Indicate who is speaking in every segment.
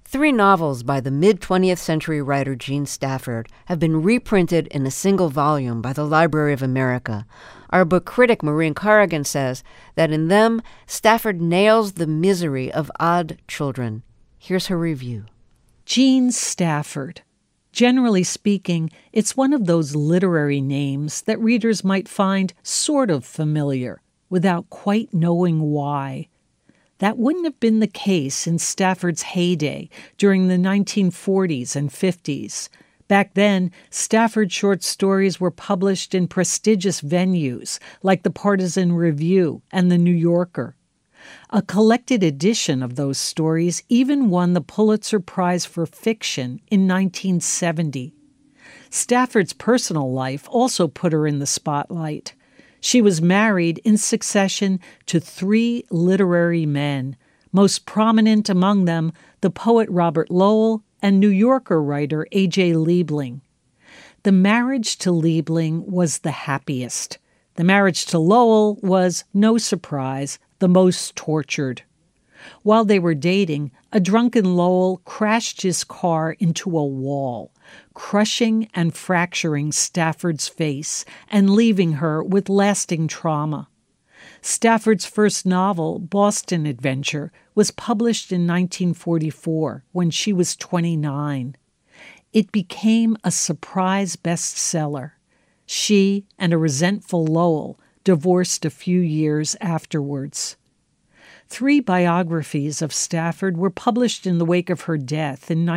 Speaker 1: Three novels by the mid-20th century writer Jean Stafford have been reprinted in a single volume by the Library of America. Our book critic Maureen Corrigan says that in them, Stafford nails the misery of odd children. Here's her review.
Speaker 2: Jean Stafford. Generally speaking, it's one of those literary names that readers might find sort of familiar, without quite knowing why. That wouldn't have been the case in Stafford's heyday during the 1940s and 50s. Back then, Stafford short stories were published in prestigious venues like the Partisan Review and the New Yorker. A collected edition of those stories even won the Pulitzer Prize for Fiction in 1970. Stafford's personal life also put her in the spotlight. She was married in succession to three literary men, most prominent among them the poet Robert Lowell and New Yorker writer A.J. Liebling. The marriage to Liebling was the happiest. The marriage to Lowell was, no surprise, the most tortured. While they were dating, a drunken Lowell crashed his car into a wall, crushing and fracturing Stafford's face and leaving her with lasting trauma. Stafford's first novel, Boston Adventure, was published in 1944 when she was 29. It became a surprise bestseller. She and a resentful Lowell divorced a few years afterwards. Three biographies of Stafford were published in the wake of her death in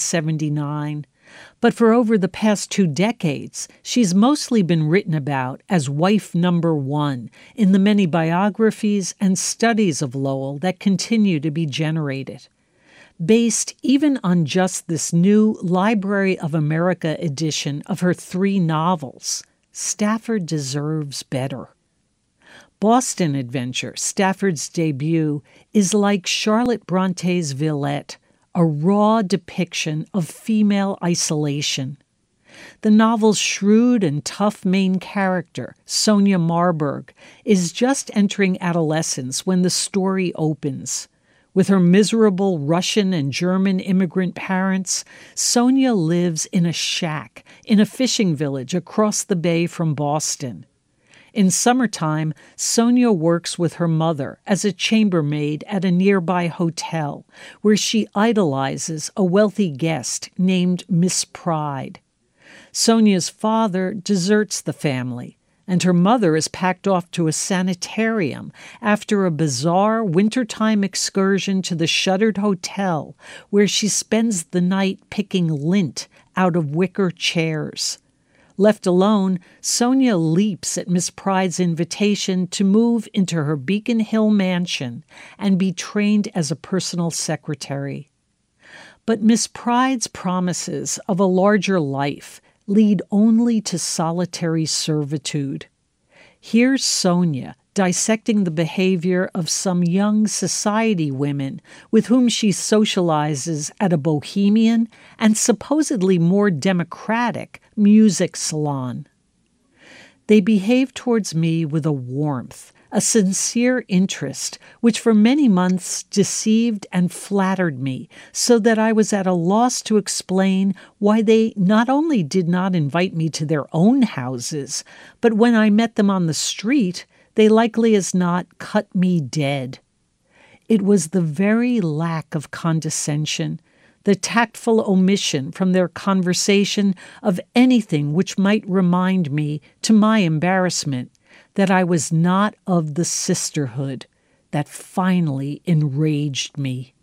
Speaker 2: 1979, but for over the past 2 decades, she's mostly been written about as wife number one in the many biographies and studies of Lowell that continue to be generated. Based even on just this new Library of America edition of her 3 novels, Stafford deserves better. Boston Adventure, Stafford's debut, is like Charlotte Bronte's Villette, a raw depiction of female isolation. The novel's shrewd and tough main character, Sonia Marburg, is just entering adolescence when the story opens. With her miserable Russian and German immigrant parents, Sonia lives in a shack in a fishing village across the bay from Boston. In summertime, Sonia works with her mother as a chambermaid at a nearby hotel, where she idolizes a wealthy guest named Miss Pride. Sonia's father deserts the family, and her mother is packed off to a sanitarium after a bizarre wintertime excursion to the shuttered hotel, where she spends the night picking lint out of wicker chairs. Left alone, Sonia leaps at Miss Pride's invitation to move into her Beacon Hill mansion and be trained as a personal secretary. But Miss Pride's promises of a larger life lead only to solitary servitude. Here's Sonia dissecting the behavior of some young society women with whom she socializes at a bohemian and supposedly more democratic music salon. They behave towards me with a warmth, a sincere interest, which for many months deceived and flattered me, so that I was at a loss to explain why they not only did not invite me to their own houses, but when I met them on the street, they likely as not cut me dead. It was the very lack of condescension, the tactful omission from their conversation of anything which might remind me, to my embarrassment, that I was not of the sisterhood, that finally enraged me.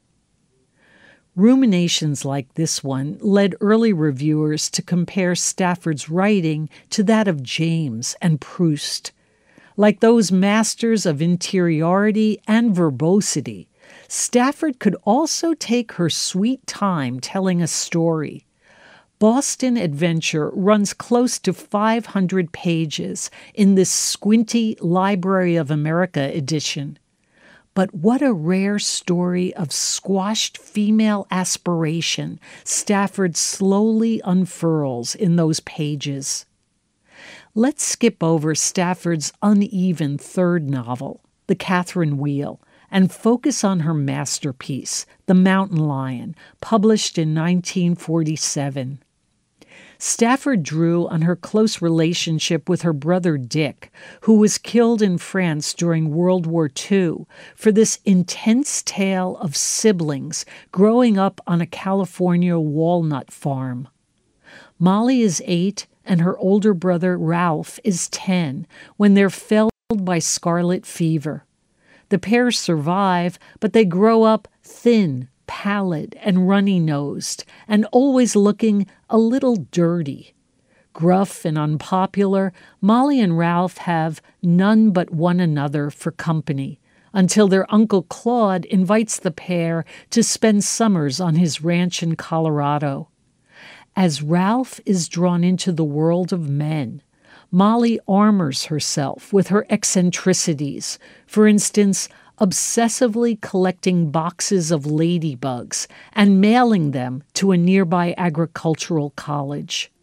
Speaker 2: Ruminations like this one led early reviewers to compare Stafford's writing to that of James and Proust. Like those masters of interiority and verbosity, Stafford could also take her sweet time telling a story. Boston Adventure runs close to 500 pages in this squinty Library of America edition. But what a rare story of squashed female aspiration Stafford slowly unfurls in those pages. Let's skip over Stafford's uneven third novel, The Catherine Wheel, and focus on her masterpiece, The Mountain Lion, published in 1947. Stafford drew on her close relationship with her brother Dick, who was killed in France during World War II, for this intense tale of siblings growing up on a California walnut farm. Molly is 8 and her older brother Ralph is 10 when they're felled by scarlet fever. The pair survive, but they grow up thin, pallid, and runny-nosed, and always looking a little dirty. Gruff and unpopular, Molly and Ralph have none but one another for company, until their Uncle Claude invites the pair to spend summers on his ranch in Colorado. As Ralph is drawn into the world of men, Molly armors herself with her eccentricities, for instance, obsessively collecting boxes of ladybugs and mailing them to a nearby agricultural college.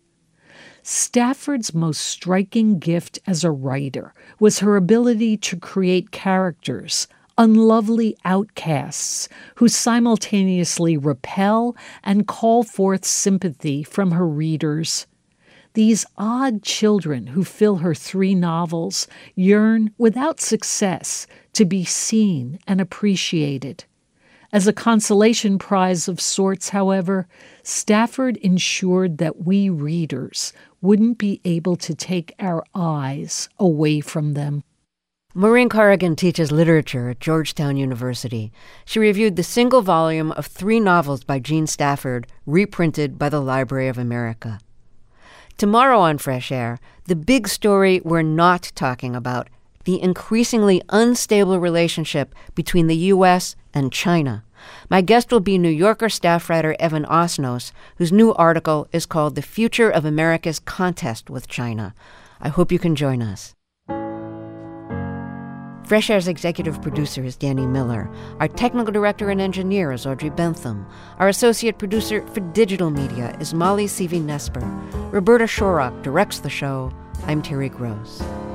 Speaker 2: Stafford's most striking gift as a writer was her ability to create characters, unlovely outcasts, who simultaneously repel and call forth sympathy from her readers. These odd children who fill her 3 novels yearn, without success, to be seen and appreciated. As a consolation prize of sorts, however, Stafford ensured that we readers wouldn't be able to take our eyes away from them.
Speaker 1: Maureen Corrigan teaches literature at Georgetown University. She reviewed the single volume of 3 novels by Jean Stafford, reprinted by the Library of America. Tomorrow on Fresh Air, the big story we're not talking about, the increasingly unstable relationship between the U.S. and China. My guest will be New Yorker staff writer Evan Osnos, whose new article is called The Future of America's Contest with China. I hope you can join us. Fresh Air's executive producer is Danny Miller. Our technical director and engineer is Audrey Bentham. Our associate producer for digital media is Molly Seavey-Nesper. Roberta Shorrock directs the show. I'm Terry Gross.